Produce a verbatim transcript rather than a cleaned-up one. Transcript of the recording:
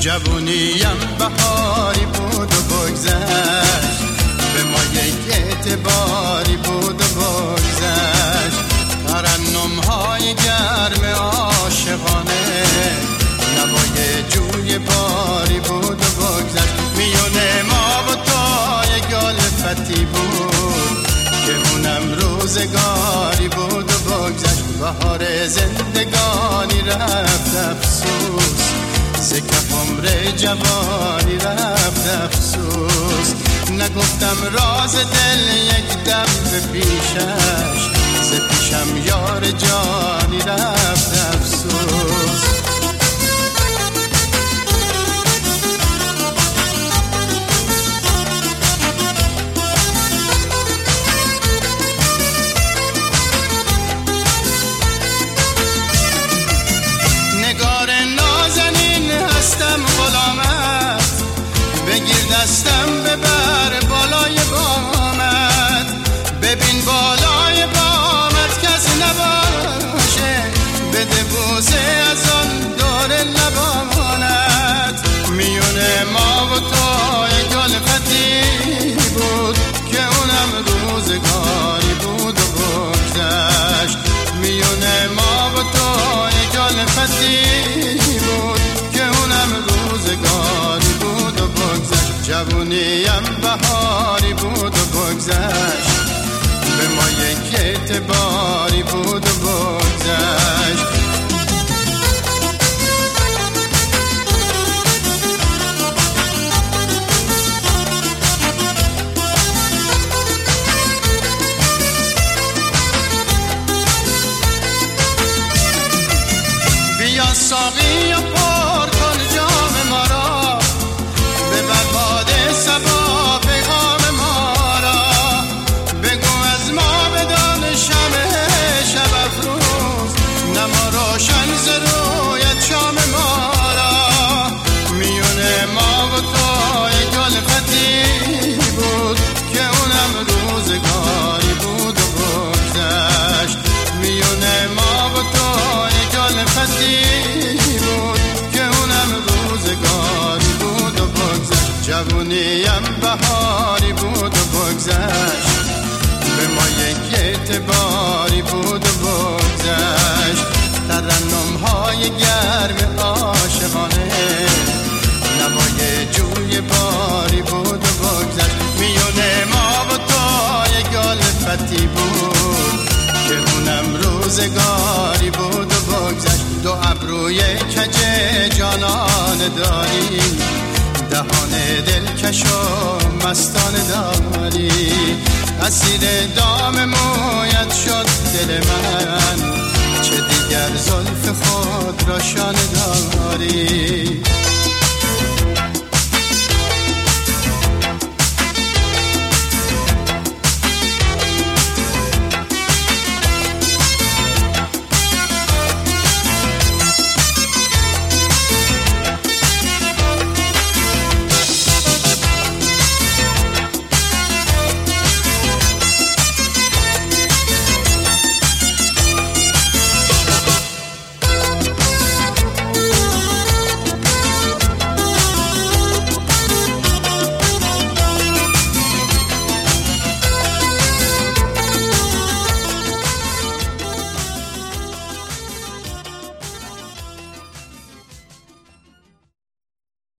جوونیم بهاری بود و بگذشت، به ما یک اعتباری بود و بگذشت. ترنم های گرم عاشقانه، نوای جوی باری بود و بگذشت. میونه ما و تو یک الفتی بود که اونم روزگاری بود و بگذشت. بهار زندگانی رفت افسوس، ز کف عمر جوانی رفت افسوس. نگفتم راز دل یک دم به پیشش، ز پیشم یار جانی رفت افسوس. بگیر دستم ببر بالای بامت، ببین بالای بامت کسی نباشه، بده بوسه از آن دور لبانت. میونه ما و تو یک الفتی بود که اونم روزگاری بود و بگذشت. میونه ما و تو یک الفتی بود که اونم روزگاری بود و بگذشت. جوونیم بهاری بود و بگذشت، به ما یک اعتباری بود و بگذشت. بیا ساقی و پر کن جام ما را، ببر باده صبا پیغام ما را. بگو از ما بدان شمع شب افروز، نما روشن ز رویت شام ما را. میونه ما و تو یک الفتی بود که اونم روزگاری بود و بگذشت. میونه ما و تو یک الفتی بود که اونم روزگاری بود و بگذشت. جوونیم بهاری بود و بگذشت، به ما یک اعتباری بود و بگذشت. ترنم های گرم عاشقانه، نوای جوی باری بود و بگذشت. میونه ما و تو یک الفتی بود که اونم روزگاری بود و بگذشت. دو ابروی کج جانان داری، دهان دلکش و مستانه داری. اسیر دام مویت شد دل من، چه دیگر زلف خود را شانه داری.